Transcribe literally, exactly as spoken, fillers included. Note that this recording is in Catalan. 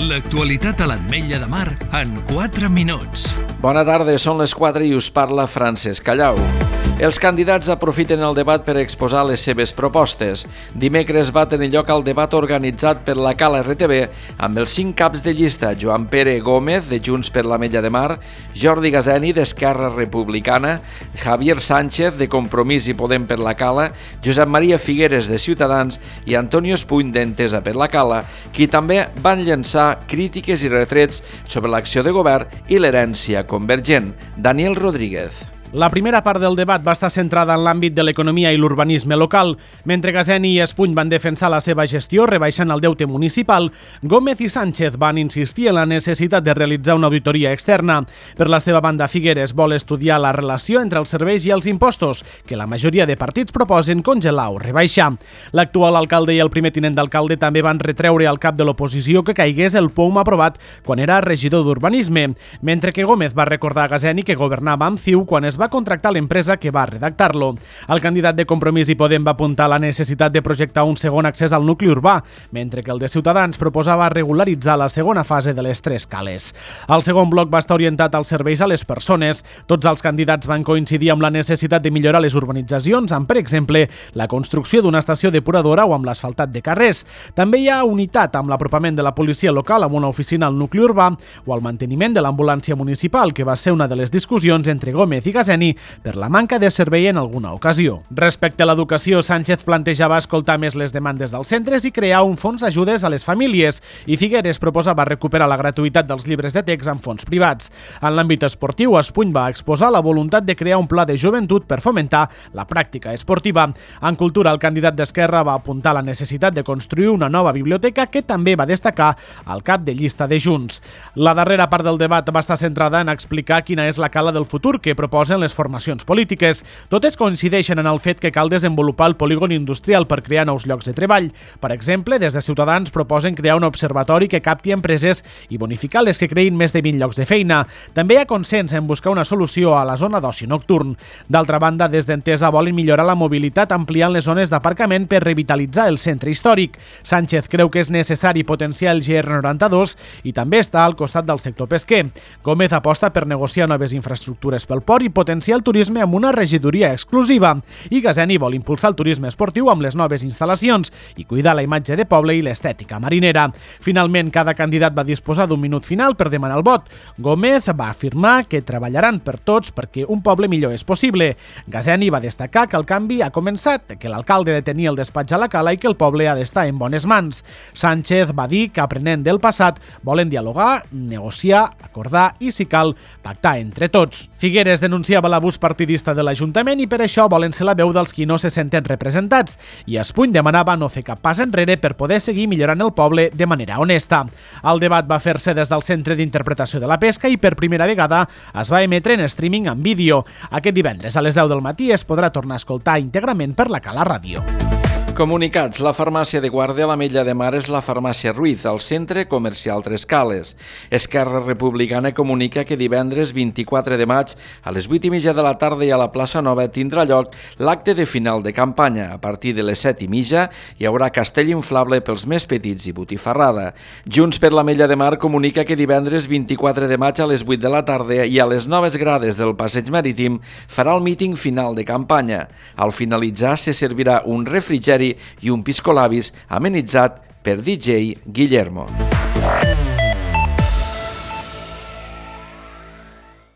L'actualitat a l'Ametlla de Mar en quatre minuts. Bona tarda, són les quatre i us parla Francesc Callau. Els candidats aprofiten el debat per exposar les seves propostes. Dimecres va tenir lloc el debat organitzat per la Cala R T V amb els cinc caps de llista: Joan Pere Gómez, de Junts per l'Ametlla de Mar, Jordi Gazeni, d'Esquerra Republicana, Javier Sánchez, de Compromís i Podem per la Cala, Josep Maria Figueres, de Ciutadans, i Antonio Espuny, d'Entesa per la Cala, qui també van llançar crítiques i retrets sobre l'acció de govern i l'herència convergent. Daniel Rodríguez. La primera part del debat va estar centrada en l'àmbit de l'economia i l'urbanisme local. Mentre Gazeni i Espuny van defensar la seva gestió rebaixant el deute municipal, Gómez i Sánchez van insistir en la necessitat de realitzar una auditoria externa. Per la seva banda, Figueres vol estudiar la relació entre els serveis i els impostos, que la majoria de partits proposen congelar o rebaixar. L'actual alcalde i el primer tinent d'alcalde també van retreure al cap de l'oposició que caigués el P O U M aprovat quan era regidor d'urbanisme, mentre que Gómez va recordar a Gazeni que governava amb C I U quan es va contractar l'empresa que va redactar-lo. El candidat de Compromís i Podem va apuntar la necessitat de projectar un segon accés al nucli urbà, mentre que el de Ciutadans proposava regularitzar la segona fase de les tres cales. El segon bloc va estar orientat als serveis a les persones. Tots els candidats van coincidir amb la necessitat de millorar les urbanitzacions, amb, per exemple, la construcció d'una estació depuradora o amb l'asfaltat de carrers. També hi ha unitat amb l'apropament de la policia local amb una oficina al nucli urbà o el manteniment de l'ambulància municipal, que va ser una de les discussions entre Gómez i Gazeni per la manca de servei en alguna ocasió. Respecte a l'educació, Sánchez plantejava escoltar més les demandes dels centres i crear un fons d'ajudes a les famílies, i Figueres proposava recuperar la gratuïtat dels llibres de text amb fons privats. En l'àmbit esportiu, Espuny va exposar la voluntat de crear un pla de joventut per fomentar la pràctica esportiva. En cultura, el candidat d'Esquerra va apuntar la necessitat de construir una nova biblioteca, que també va destacar al cap de llista de Junts. La darrera part del debat va estar centrada en explicar quina és la cala del futur que proposen les formacions polítiques. Totes coincideixen en el fet que cal desenvolupar el polígon industrial per crear nous llocs de treball. Per exemple, des de Ciutadans proposen crear un observatori que capti empreses i bonificar les que creïn més de vint llocs de feina. També hi ha consens en buscar una solució a la zona d'oci nocturn. D'altra banda, des d'Entesa volen millorar la mobilitat ampliant les zones d'aparcament per revitalitzar el centre històric. Sánchez creu que és necessari potenciar el G R noranta-dos i també està al costat del sector pesquer. Gómez aposta per negociar noves infraestructures pel port i potenciar el turisme amb una regidoria exclusiva, i Gazeni vol impulsar el turisme esportiu amb les noves instal·lacions i cuidar la imatge de poble i l'estètica marinera. Finalment, cada candidat va disposar d'un minut final per demanar el vot. Gómez va afirmar que treballaran per tots perquè un poble millor és possible. Gazeni va destacar que el canvi ha començat, que l'alcalde ha de tenir el despatx a la cala i que el poble ha d'estar en bones mans. Sánchez va dir que, aprenent del passat, volen dialogar, negociar, acordar i, si cal, pactar entre tots. Figueres denunciava l'abús partidista de l'Ajuntament i per això volen ser la veu dels qui no se senten representats, i Espuny demanava no fer cap pas enrere per poder seguir millorant el poble de manera honesta. El debat va fer-se des del Centre d'Interpretació de la Pesca i per primera vegada es va emetre en streaming en vídeo. Aquest divendres a les deu del matí es podrà tornar a escoltar íntegrament per la Cala Ràdio. Comunicats. La farmàcia de Guàrdia a l'Ametlla de Mar és la farmàcia Ruiz, al centre comercial Tres Cales. Esquerra Republicana comunica que divendres vint-i-quatre de maig a les vuit i mitja de la tarda i a la plaça Nova tindrà lloc l'acte de final de campanya. A partir de les set i mitja hi haurà castell inflable pels més petits i botifarrada. Junts per l'Ametlla de Mar comunica que divendres vint-i-quatre de maig a les vuit de la tarda i a les noves grades del Passeig Marítim farà el míting final de campanya. Al finalitzar se servirà un refrigeri i un piscolabis amenitzat per D J Guillermo.